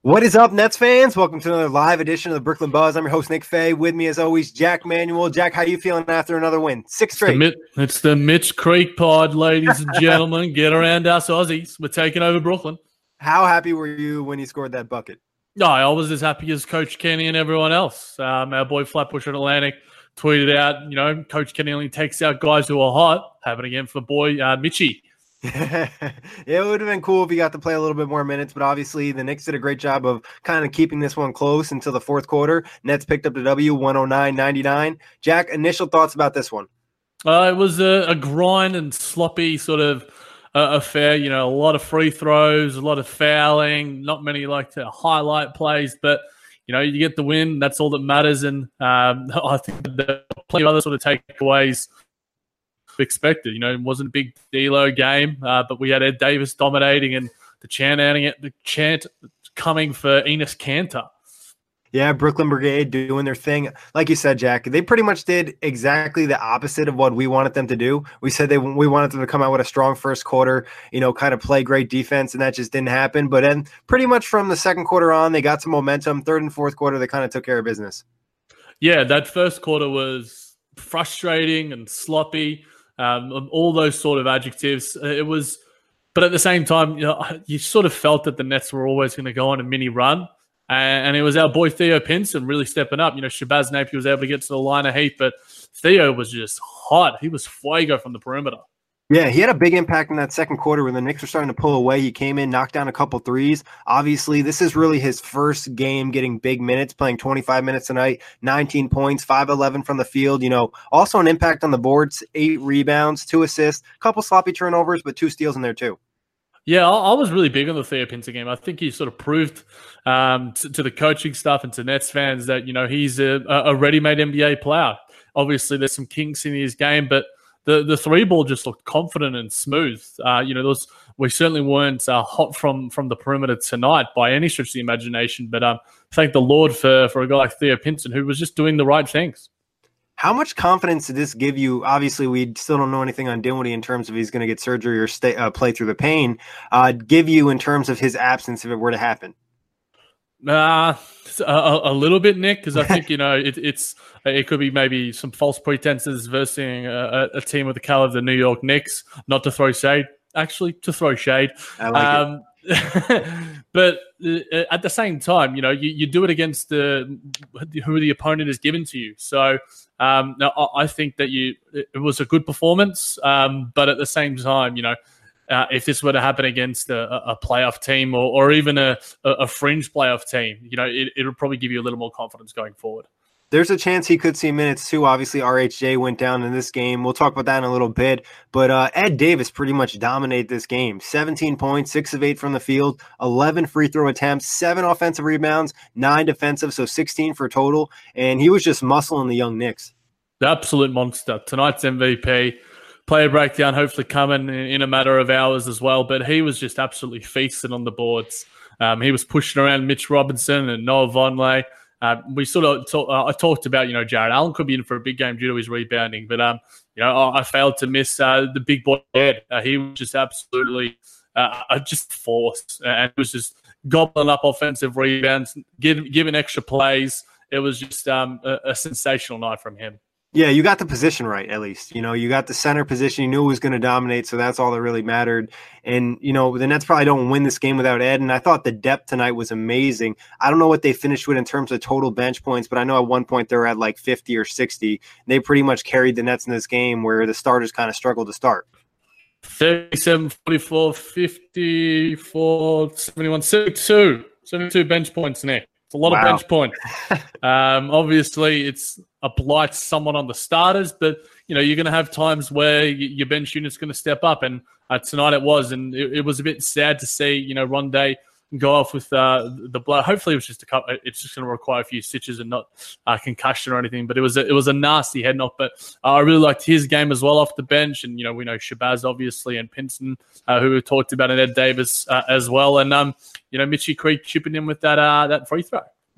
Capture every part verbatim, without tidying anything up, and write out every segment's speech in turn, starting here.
What is up, Nets fans? Welcome to another live edition of the Brooklyn Buzz. I'm your host, Nick Fay. With me, as always, Jack Manuel. Jack, how you feeling after another win? Six straight. It's the, it's the Mitch Creek pod, ladies and gentlemen. Get around us Aussies. We're taking over Brooklyn. How happy were you when you scored that bucket? No, I was as happy as Coach Kenny and everyone else. Um, our boy Flatbush at Atlantic tweeted out, you know, Coach Kenny only takes out guys who are hot. Having again for boy uh, Mitchie. Yeah, it would have been cool if he got to play a little bit more minutes, but obviously the Knicks did a great job of kind of keeping this one close until the fourth quarter. Nets picked up the W, one oh nine ninety-nine. Jack, initial thoughts about this one? Uh, it was a, a grind and sloppy sort of uh, affair. You know, a lot of free throws, a lot of fouling, not many like to highlight plays, but you know, you get the win. That's all that matters. And um, I think there are plenty of other sort of takeaways expected. You know, it wasn't a big D-Lo game, uh, but we had Ed Davis dominating and the chant the chant coming for Enes Kanter. Yeah, Brooklyn Brigade doing their thing. Like you said, Jack, they pretty much did exactly the opposite of what we wanted them to do. We said they we wanted them to come out with a strong first quarter, you know, kind of play great defense, and that just didn't happen. But then pretty much from the second quarter on, they got some momentum. Third and fourth quarter, they kind of took care of business. Yeah, that first quarter was frustrating and sloppy. Um, all those sort of adjectives. It was, but at the same time, you know, you sort of felt that the Nets were always going to go on a mini run, and, and it was our boy Theo Pinson really stepping up. You know, Shabazz Napier was able to get to the line of heat, but Theo was just hot. He was fuego from the perimeter. Yeah, he had a big impact in that second quarter when the Knicks were starting to pull away. He came in, knocked down a couple threes. Obviously, this is really his first game getting big minutes, playing twenty-five minutes a night, nineteen points, five eleven from the field. You know, also an impact on the boards, eight rebounds, two assists, a couple sloppy turnovers, but two steals in there too. Yeah, I was really big on the Theo Pinson game. I think he sort of proved um, to, to the coaching staff and to Nets fans that, you know, he's a, a ready-made N B A player. Obviously, there's some kinks in his game, but The the three ball just looked confident and smooth. Uh, you know, those we certainly weren't uh, hot from from the perimeter tonight by any stretch of the imagination. But um, thank the Lord for for a guy like Theo Pinson who was just doing the right things. How much confidence did this give you? Obviously, we still don't know anything on Dinwiddie in terms of he's going to get surgery or stay uh, play through the pain. Uh, give you in terms of his absence if it were to happen. Uh, a, a little bit, Nick, because I think, you know, it, it's it could be maybe some false pretenses versus a, a team with the caliber of the New York Knicks, not to throw shade, actually, to throw shade. I like um, it. But uh, at the same time, you know, you, you do it against the who the opponent is given to you. So um, now I think that you it was a good performance, um, but at the same time, you know, Uh, if this were to happen against a, a playoff team or, or even a, a fringe playoff team, you know, it, it would probably give you a little more confidence going forward. There's a chance he could see minutes too. Obviously, R H J went down in this game. We'll talk about that in a little bit. But uh, Ed Davis pretty much dominated this game. seventeen points, six of eight from the field, eleven free throw attempts, seven offensive rebounds, nine defensive, so sixteen for total. And he was just muscling the young Knicks. The absolute monster. Tonight's M V P. Player breakdown hopefully coming in a matter of hours as well, but he was just absolutely feasting on the boards. Um, he was pushing around Mitch Robinson and Noah Vonleh. Uh, we sort of talk, uh, I talked about, you know, Jared Allen could be in for a big game due to his rebounding, but um, you know, I, I failed to miss uh, the big boy Ed. Uh, he was just absolutely uh, just forced and was just gobbling up offensive rebounds, giving, giving extra plays. It was just um, a, a sensational night from him. Yeah, you got the position right, at least. You know, you got the center position. You knew who was going to dominate, so that's all that really mattered. And, you know, the Nets probably don't win this game without Ed, and I thought the depth tonight was amazing. I don't know what they finished with in terms of total bench points, but I know at one point they were at like fifty or sixty. They pretty much carried the Nets in this game where the starters kind of struggled to start. thirty-seven, forty-four, fifty-four, seventy-one, seventy-two. seventy-two bench points, Nick. It's a lot wow. of bench points. um, obviously, it's a blight someone on the starters, but you know you're going to have times where y- your bench unit's going to step up, and uh, tonight it was, and it, it was a bit sad to see you know Rondé go off with uh, the blood. Hopefully, it was just a couple. It's just going to require a few stitches and not uh, concussion or anything. But it was a, it was a nasty head knock. But uh, I really liked his game as well off the bench, and you know we know Shabazz obviously and Pinson, uh, who we talked about, and Ed Davis uh, as well, and um you know Mitchie Creek chipping in with that uh, that free throw.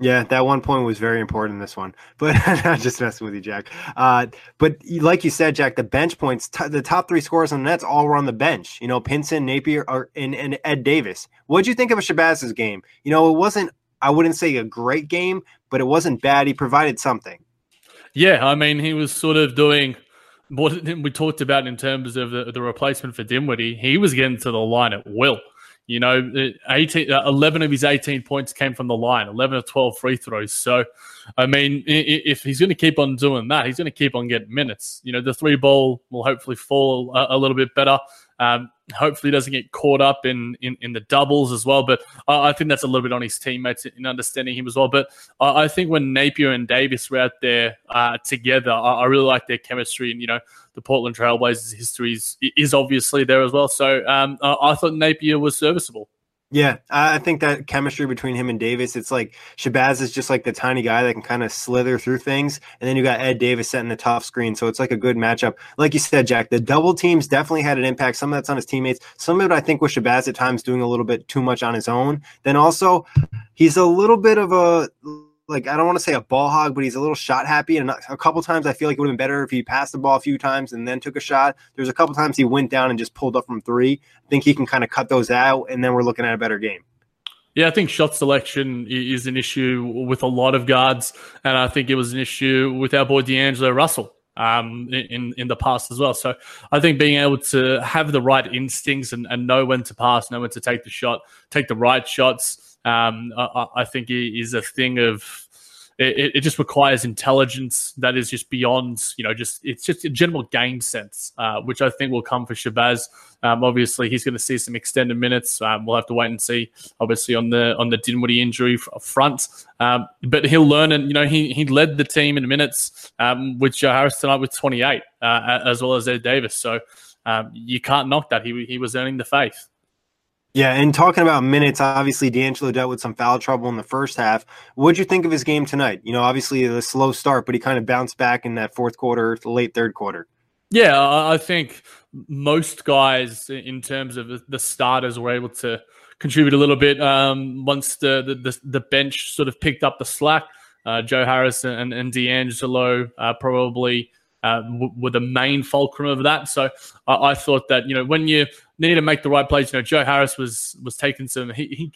Yeah, that one point was very important in this one. But I'm just messing with you, Jack. Uh, but like you said, Jack, the bench points, t- the top three scorers on the Nets all were on the bench. You know, Pinson, Napier, are, and, and Ed Davis. What did you think of Shabazz's game? You know, it wasn't, I wouldn't say a great game, but it wasn't bad. He provided something. Yeah, I mean, he was sort of doing what we talked about in terms of the, the replacement for Dinwiddie. He was getting to the line at will. You know, eighteen, eleven of his eighteen points came from the line, eleven of twelve free throws. So, I mean, if he's going to keep on doing that, he's going to keep on getting minutes. You know, the three ball will hopefully fall a, a little bit better. Um, hopefully, he doesn't get caught up in, in, in the doubles as well. But uh, I think that's a little bit on his teammates in understanding him as well. But uh, I think when Napier and Davis were out there uh, together, I, I really like their chemistry. And, you know, the Portland Trailblazers history is, is obviously there as well. So um, I, I thought Napier was serviceable. Yeah, I think that chemistry between him and Davis, it's like Shabazz is just like the tiny guy that can kind of slither through things. And then you got Ed Davis setting the tough screen. So it's like a good matchup. Like you said, Jack, the double teams definitely had an impact. Some of that's on his teammates. Some of it, I think, was Shabazz at times doing a little bit too much on his own. Then also, he's a little bit of a, like, I don't want to say a ball hog, but he's a little shot happy. And a couple times I feel like it would have been better if he passed the ball a few times and then took a shot. There's a couple times he went down and just pulled up from three. I think he can kind of cut those out, and then we're looking at a better game. Yeah, I think shot selection is an issue with a lot of guards, and I think it was an issue with our boy D'Angelo Russell um, in in the past as well. So I think being able to have the right instincts and, and know when to pass, know when to take the shot, take the right shots, um, I, I think is a thing of it, it just requires intelligence that is just beyond, you know, just it's just a general game sense, uh, which I think will come for Shabazz. Um, obviously, he's going to see some extended minutes. Um, we'll have to wait and see, obviously, on the on the Dinwiddie injury front. Um, but he'll learn, and you know, he he led the team in minutes um, with Joe Harris tonight with twenty-eight, uh, as well as Ed Davis. So um, you can't knock that. He he was earning the faith. Yeah, and talking about minutes, obviously D'Angelo dealt with some foul trouble in the first half. What'd you think of his game tonight? You know, obviously a slow start, but he kind of bounced back in that fourth quarter, late third quarter. Yeah, I think most guys, in terms of the starters, were able to contribute a little bit um, once the, the the bench sort of picked up the slack. Uh, Joe Harris and, and D'Angelo uh, probably uh, w- were the main fulcrum of that. So I, I thought that, you know, when you need to make the right plays, you know, Joe Harris was was taking some. He, he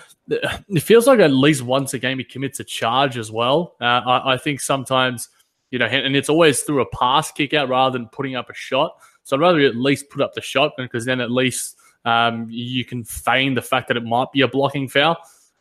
it feels like at least once a game he commits a charge as well. Uh, I, I think sometimes. You know, and it's always through a pass kick out rather than putting up a shot. So I'd rather at least put up the shot because then at least um, you can feign the fact that it might be a blocking foul.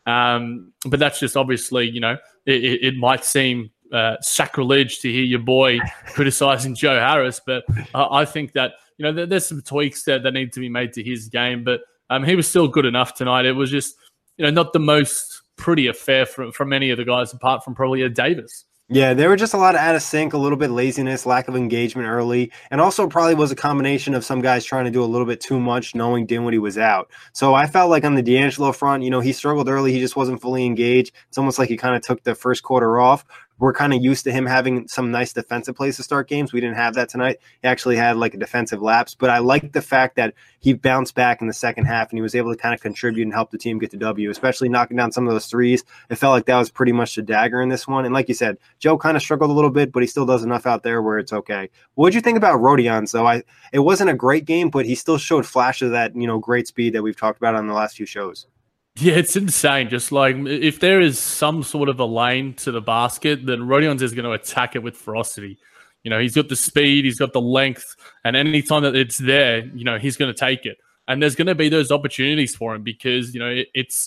Um, but that's just obviously, you know, it, it might seem uh, sacrilege to hear your boy criticizing Joe Harris. But uh, I think that, you know, there, there's some tweaks that, that need to be made to his game. But um, he was still good enough tonight. It was just, you know, not the most pretty affair from, from any of the guys apart from probably a Davis. Yeah, there were just a lot of out of sync, a little bit laziness, lack of engagement early, and also probably was a combination of some guys trying to do a little bit too much knowing Dinwiddie was out. So I felt like on the D'Angelo front, you know, he struggled early. He just wasn't fully engaged. It's almost like he kind of took the first quarter off. We're kind of used to him having some nice defensive plays to start games. We didn't have that tonight. He actually had like a defensive lapse, but I like the fact that he bounced back in the second half and he was able to kind of contribute and help the team get the W, especially knocking down some of those threes. It felt like that was pretty much the dagger in this one. And like you said, Joe kind of struggled a little bit, but he still does enough out there where it's okay. What'd you think about Rodions though? I it wasn't a great game, but he still showed flashes of that, you know, great speed that we've talked about on the last few shows. Yeah, it's insane. Just like if there is some sort of a lane to the basket, then Rodions is going to attack it with ferocity. You know, he's got the speed, he's got the length, and any time that it's there, you know, he's going to take it. And there's going to be those opportunities for him because, you know, it, it's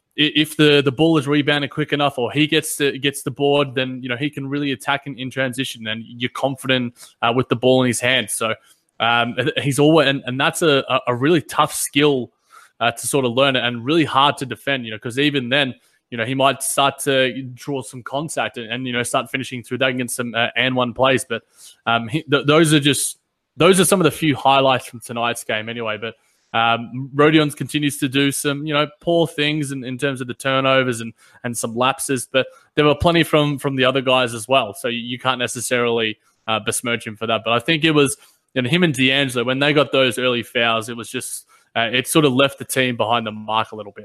if the, the ball is rebounded quick enough or he gets the, gets the board, then, you know, he can really attack in, in transition and you're confident uh, with the ball in his hands. So um, he's always, and, and that's a, a really tough skill Uh, to sort of learn it and really hard to defend, you know, because even then, you know, he might start to draw some contact and, and you know, start finishing through that against some uh, and one plays. But um, he, th- those are just, those are some of the few highlights from tonight's game anyway. But um, Rodions continues to do some, you know, poor things in, in terms of the turnovers and, and some lapses, but there were plenty from, from the other guys as well. So you, you can't necessarily uh, besmirch him for that. But I think it was, you know, him and D'Angelo, when they got those early fouls, it was just, Uh, it sort of left the team behind the mark a little bit.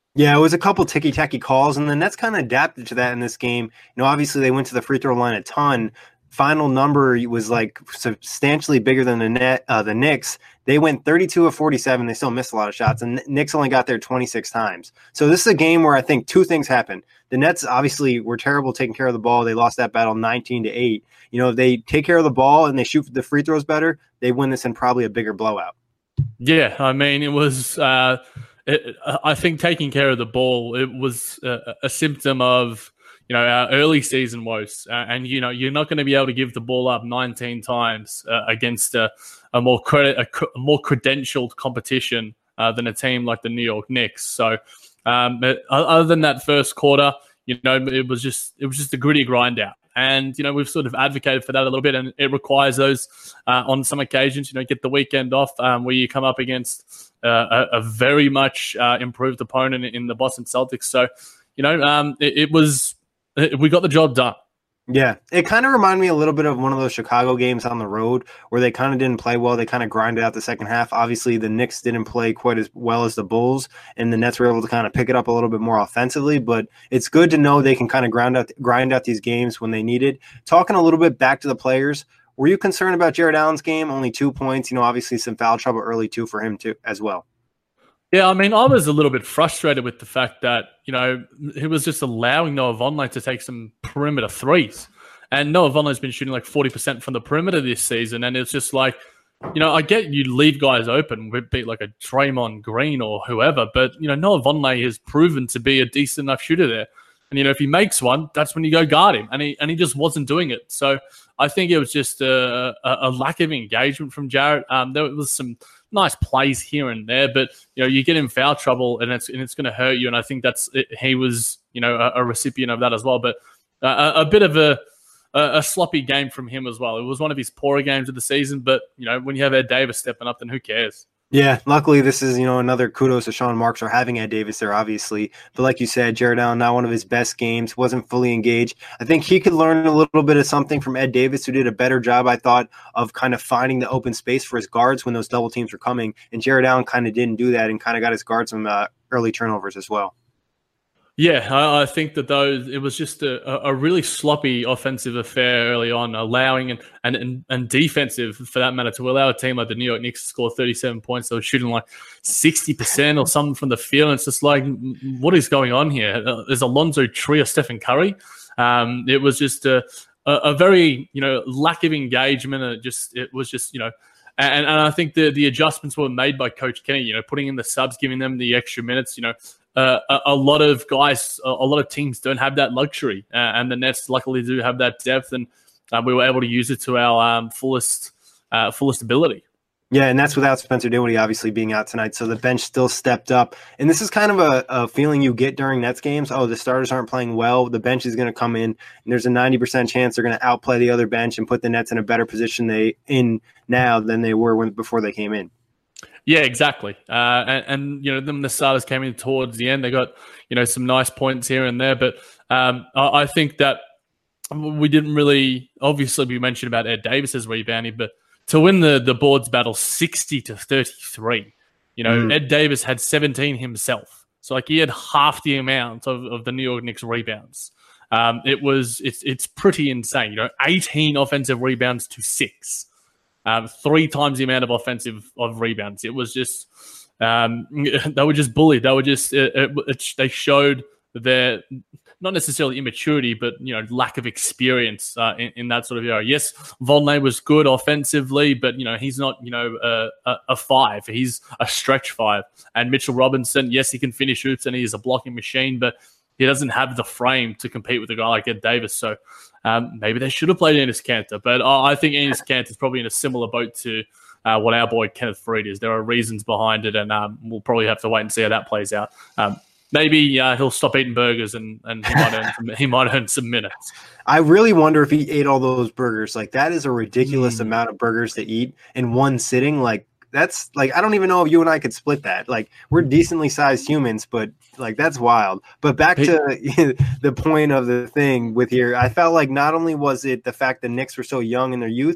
Yeah, it was a couple ticky-tacky calls, and the Nets kind of adapted to that in this game. You know, obviously they went to the free throw line a ton. Final number was like substantially bigger than the net. Uh, the Knicks, they went thirty-two of forty-seven. They still missed a lot of shots, and Knicks only got there twenty-six times. So this is a game where I think two things happened. The Nets obviously were terrible taking care of the ball. They lost that battle nineteen to eight. You know, if they take care of the ball and they shoot the free throws better, they win this in probably a bigger blowout. Yeah, I mean, it was. Uh... It, I think taking care of the ball, it was a, a symptom of, you know, our early season woes. Uh, and, you know, you're not going to be able to give the ball up nineteen times uh, against a, a more credit, a, a more credentialed competition uh, than a team like the New York Knicks. So um, but other than that first quarter, you know, it was just it was just a gritty grind out. And, you know, we've sort of advocated for that a little bit, and it requires those uh, on some occasions, you know, get the weekend off um, where you come up against uh, a, a very much uh, improved opponent in the Boston Celtics. So, you know, um, it, it was it, we got the job done. Yeah, it kind of reminded me a little bit of one of those Chicago games on the road where they kind of didn't play well. They kind of grinded out the second half. Obviously, the Knicks didn't play quite as well as the Bulls, and the Nets were able to kind of pick it up a little bit more offensively. But it's good to know they can kind of grind out grind out these games when they need it. Talking a little bit back to the players, were you concerned about Jarrett Allen's game? Only two points. You know, obviously some foul trouble early too for him too as well. Yeah, I mean, I was a little bit frustrated with the fact that, you know, he was just allowing Noah Vonleh to take some perimeter threes. And Noah Vonleh's been shooting like forty percent from the perimeter this season. And it's just like, you know, I get you leave guys open, be like a Draymond Green or whoever. But, you know, Noah Vonleh has proven to be a decent enough shooter there. And, you know, if he makes one, that's when you go guard him. And he and he just wasn't doing it. So I think it was just a, a, a lack of engagement from Jarrett. Um, there was some nice plays here and there, but, you know, you get in foul trouble and it's and it's going to hurt you. And I think that's it. He was, you know, a, a recipient of that as well. But uh, a, a bit of a, a, a sloppy game from him as well. It was one of his poorer games of the season. But, you know, when you have Ed Davis stepping up, then who cares? Yeah, luckily this is, you know, another kudos to Sean Marks for having Ed Davis there, obviously. But like you said, Jarrett Allen, not one of his best games, wasn't fully engaged. I think he could learn a little bit of something from Ed Davis, who did a better job, I thought, of kind of finding the open space for his guards when those double teams were coming. And Jarrett Allen kind of didn't do that and kind of got his guards some uh, early turnovers as well. Yeah, I, I think that those it was just a, a really sloppy offensive affair early on, allowing and, and, and, and defensive for that matter to allow a team like the New York Knicks to score thirty-seven points. They were shooting like sixty percent or something from the field. And it's just like, what is going on here? Is Alonzo Trier Stephen Curry? Um, it was just a, a, a very, you know, lack of engagement. It just it was just, you know, and, and I think the the adjustments were made by Coach Kenny, you know, putting in the subs, giving them the extra minutes, you know. Uh, a, a lot of guys, a, a lot of teams don't have that luxury, uh, and the Nets luckily do have that depth, and uh, we were able to use it to our um, fullest, uh, fullest ability. Yeah, and that's without Spencer Dinwiddie obviously being out tonight, so the bench still stepped up. And this is kind of a, a feeling you get during Nets games. Oh, the starters aren't playing well. The bench is going to come in, and there's a ninety percent chance they're going to outplay the other bench and put the Nets in a better position they in now than they were when before they came in. Yeah, exactly. Uh, and, and, you know, then the starters came in towards the end. They got, you know, some nice points here and there. But um, I, I think that we didn't really, obviously we mentioned about Ed Davis's rebounding, but to win the, the boards battle sixty to thirty-three, you know, mm. Ed Davis had seventeen himself. So like he had half the amount of, of the New York Knicks rebounds. Um, it was, it's, it's pretty insane, you know, eighteen offensive rebounds to six. Um, three times the amount of offensive of rebounds. It was just um, they were just bullied. They were just it, it, it, they showed their not necessarily immaturity, but you know lack of experience uh, in, in that sort of area. Yes, Vonleh was good offensively, but you know he's not you know a, a, a five. He's a stretch five. And Mitchell Robinson, yes, he can finish hoops and he's a blocking machine, but he doesn't have the frame to compete with a guy like Ed Davis. So um, maybe they should have played Enes Kanter. But uh, I think Enes Kanter is probably in a similar boat to uh, what our boy Kenneth Faried is. There are reasons behind it, and um, we'll probably have to wait and see how that plays out. Um, maybe uh, he'll stop eating burgers and, and he, might earn some, he might earn some minutes. I really wonder if he ate all those burgers. Like, that is a ridiculous mm. amount of burgers to eat in one sitting. Like, that's like, I don't even know if you and I could split that. Like, we're decently sized humans, but like, that's wild. But back to the point of the thing with here, I felt like not only was it the fact the Knicks were so young in their youth,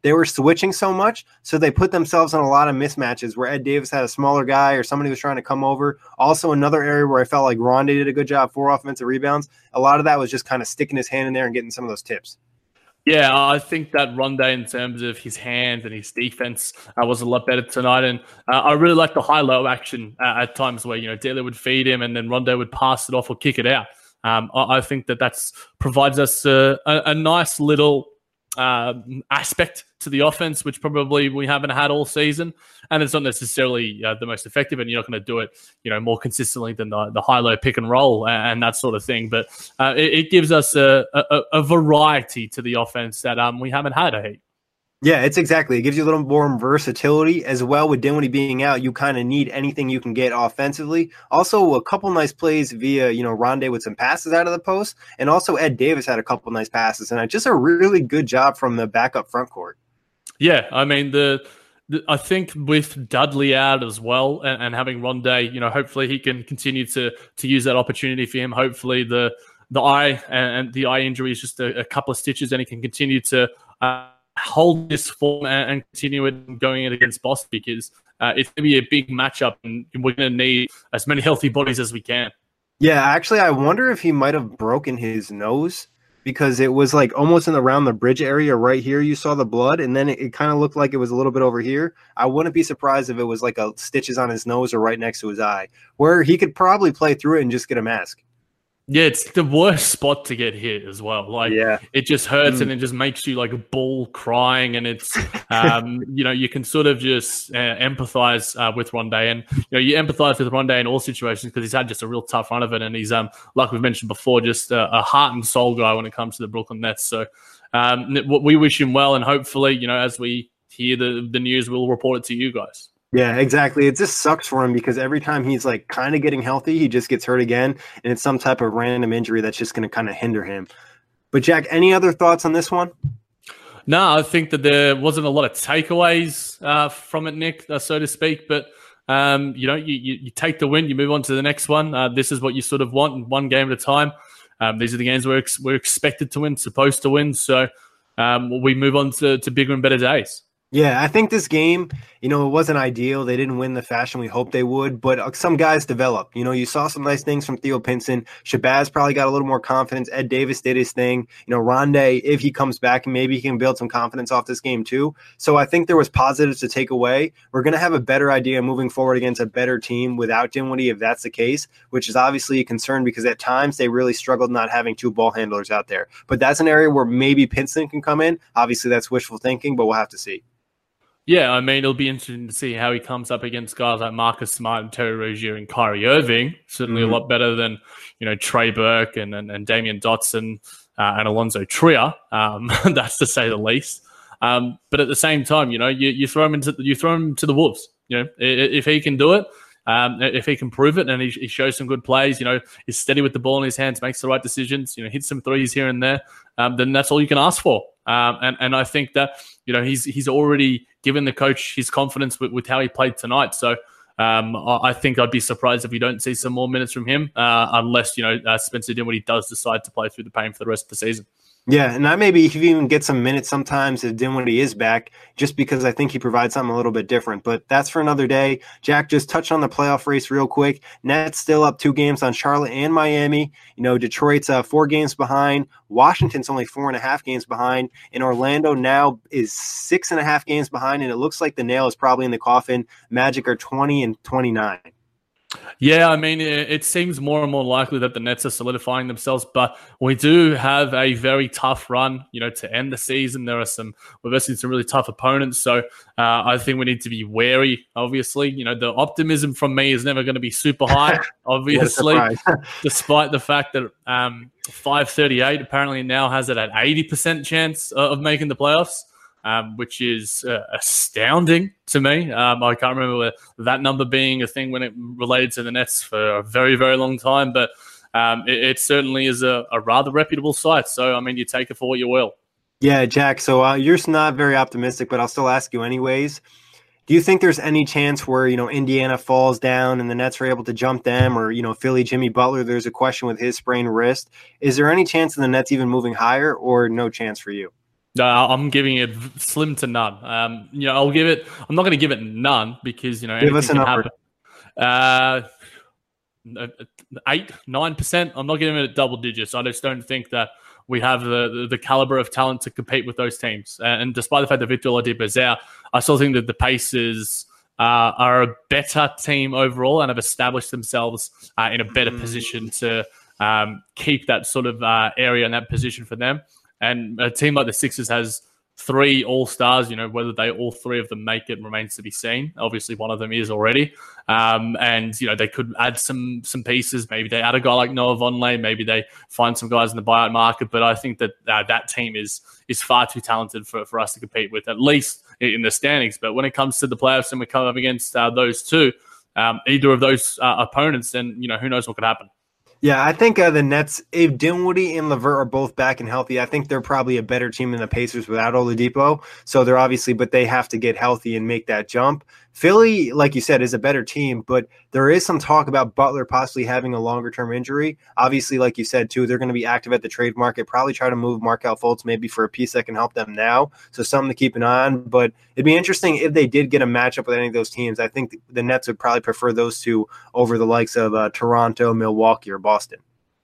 they were switching so much, so they put themselves in a lot of mismatches where Ed Davis had a smaller guy or somebody was trying to come over. Also, another area where I felt like Rondae did a good job for offensive rebounds. A lot of that was just kind of sticking his hand in there and getting some of those tips. Yeah, I think that Rondae in terms of his hands and his defense uh, was a lot better tonight. And uh, I really like the high-low action uh, at times where, you know, Daly would feed him and then Rondae would pass it off or kick it out. Um, I, I think that that's provides us a, a, a nice little uh, aspect to the offense, which probably we haven't had all season. And it's not necessarily uh, the most effective, and you're not going to do it, you know, more consistently than the, the high-low pick and roll and, and that sort of thing. But uh, it, it gives us a, a, a variety to the offense that um, we haven't had a heat. Yeah, it's exactly. It gives you a little more versatility as well. With Dinwiddie being out, you kind of need anything you can get offensively. Also, a couple nice plays via, you know, Rondae with some passes out of the post. And also Ed Davis had a couple nice passes. And just a really good job from the backup front court. Yeah, I mean, the, the I think with Dudley out as well and, and having Rondae, you know, hopefully he can continue to to use that opportunity for him. Hopefully the the eye and, and the eye injury is just a, a couple of stitches and he can continue to uh, hold this form and, and continue it going it against Boston, because uh, it's going to be a big matchup and we're going to need as many healthy bodies as we can. Yeah, actually, I wonder if he might have broken his nose, because it was like almost in around the bridge area right here. You saw the blood, and then it, it kind of looked like it was a little bit over here. I wouldn't be surprised if it was like a stitches on his nose or right next to his eye, where he could probably play through it and just get a mask. Yeah, it's the worst spot to get hit as well. Like, yeah. it just hurts mm. and it just makes you like a bull crying. And it's, um, you know, you can sort of just uh, empathize uh, with Rondae. And, you know, you empathize with Rondae in all situations because he's had just a real tough run of it. And he's, um, like we've mentioned before, just a, a heart and soul guy when it comes to the Brooklyn Nets. So um, we wish him well. And hopefully, you know, as we hear the, the news, we'll report it to you guys. Yeah, exactly. It just sucks for him because every time he's like kind of getting healthy, he just gets hurt again. And it's some type of random injury that's just going to kind of hinder him. But Jack, any other thoughts on this one? No, I think that there wasn't a lot of takeaways uh, from it, Nick, uh, so to speak. But, um, you know, you, you, you take the win, you move on to the next one. Uh, this is what you sort of want, one game at a time. Um, these are the games we're, ex- we're expected to win, supposed to win. So um, we move on to, to bigger and better days. Yeah, I think this game, you know, it wasn't ideal. They didn't win the fashion we hoped they would, but some guys developed. You know, you saw some nice things from Theo Pinson. Shabazz probably got a little more confidence. Ed Davis did his thing. You know, Rondae, if he comes back, maybe he can build some confidence off this game too. So I think there was positives to take away. We're going to have a better idea moving forward against a better team without Dinwiddie, if that's the case, which is obviously a concern because at times they really struggled not having two ball handlers out there. But that's an area where maybe Pinson can come in. Obviously, that's wishful thinking, but we'll have to see. Yeah, I mean, it'll be interesting to see how he comes up against guys like Marcus Smart and Terry Rozier and Kyrie Irving. Certainly mm-hmm. a lot better than, you know, Trey Burke and, and, and Damian Dotson uh, and Alonzo Trier. Um, that's to say the least. Um, but at the same time, you know, you, you throw him into you throw him to the Wolves. You know, if he can do it, um, if he can prove it, and he, he shows some good plays, you know, he's steady with the ball in his hands, makes the right decisions, you know, hits some threes here and there, um, then that's all you can ask for. Um, and, and I think that, you know, he's he's already given the coach his confidence with, with how he played tonight. So um, I think I'd be surprised if we don't see some more minutes from him, uh, unless, you know, uh, Spencer Dinwiddie does decide to play through the pain for the rest of the season. Yeah, and I maybe he even get some minutes sometimes if Dinwiddie is back, just because I think he provides something a little bit different. But that's for another day. Jack, just touch on the playoff race real quick. Nets still up two games on Charlotte and Miami. You know, Detroit's uh, four games behind. Washington's only four and a half games behind. And Orlando now is six and a half games behind. And it looks like the nail is probably in the coffin. Magic are twenty and twenty-nine. Yeah, I mean, it, it seems more and more likely that the Nets are solidifying themselves, but we do have a very tough run, you know, to end the season. There are some, we're versing some really tough opponents, so uh, I think we need to be wary, obviously. You know, the optimism from me is never going to be super high, obviously, despite the fact that um, five thirty-eight apparently now has it at eighty percent chance of making the playoffs. Um, which is uh, astounding to me. Um, I can't remember that number being a thing when it related to the Nets for a very, very long time, but um, it, it certainly is a, a rather reputable site. So, I mean, you take it for what you will. Yeah, Jack, so uh, you're not very optimistic, but I'll still ask you anyways. Do you think there's any chance where, you know, Indiana falls down and the Nets are able to jump them, or, you know, Philly, Jimmy Butler, there's a question with his sprained wrist. Is there any chance of the Nets even moving higher, or no chance for you? No, I'm giving it slim to none. Um, you know, I'll give it. I'm not going to give it none because you know Give anything us a can number. happen. Uh, eight, nine percent. I'm not giving it double digits. I just don't think that we have the, the, the caliber of talent to compete with those teams. And despite the fact that Victor Oladipo is out, I still think that the Pacers uh, are a better team overall and have established themselves uh, in a better mm. position to um, keep that sort of uh, area and that position for them. And a team like the Sixers has three all-stars, you know, whether they all three of them make it remains to be seen. Obviously, one of them is already. Um, and, you know, they could add some some pieces. Maybe they add a guy like Noah Vonleh. Maybe they find some guys in the buyout market. But I think that uh, that team is is far too talented for, for us to compete with, at least in the standings. But when it comes to the playoffs and we come up against uh, those two, um, either of those uh, opponents, then, you know, who knows what could happen. Yeah, I think uh, the Nets, if Dinwiddie and LeVert are both back and healthy, I think they're probably a better team than the Pacers without Oladipo. So they're obviously, but they have to get healthy and make that jump. Philly, like you said, is a better team, but there is some talk about Butler possibly having a longer-term injury. Obviously, like you said, too, they're going to be active at the trade market, probably try to move Markelle Fultz maybe for a piece that can help them now. So something to keep an eye on. But it'd be interesting if they did get a matchup with any of those teams. I think the Nets would probably prefer those two over the likes of uh, Toronto, Milwaukee, or Boston.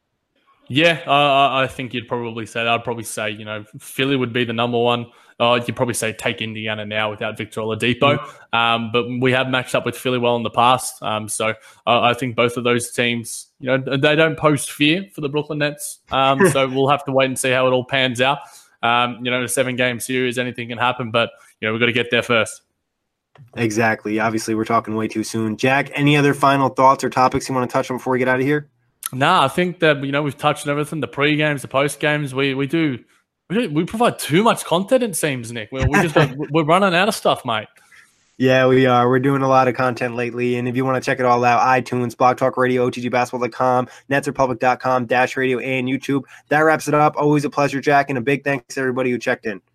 Yeah, uh, I think you'd probably say that. I'd probably say, you know, Philly would be the number one. Uh, you'd probably say take Indiana now without Victor Oladipo. Mm-hmm. Um, but we have matched up with Philly well in the past. Um, so uh, I think both of those teams, you know, they don't pose fear for the Brooklyn Nets. Um, so we'll have to wait and see how it all pans out. Um, you know, in a seven-game series, anything can happen. But, you know, we've got to get there first. Exactly. Obviously, we're talking way too soon. Jack, any other final thoughts or topics you want to touch on before we get out of here? Nah, I think that, you know, we've touched on everything, the pre-games, the post-games. We we do we, do, we provide too much content, it seems, Nick. We're, we just got, we're running out of stuff, mate. Yeah, we are. We're doing a lot of content lately. And if you want to check it all out, iTunes, Blog Talk Radio, O T G basketball dot com, nets republic dot com, Dash Radio, and YouTube. That wraps it up. Always a pleasure, Jack, and a big thanks to everybody who checked in.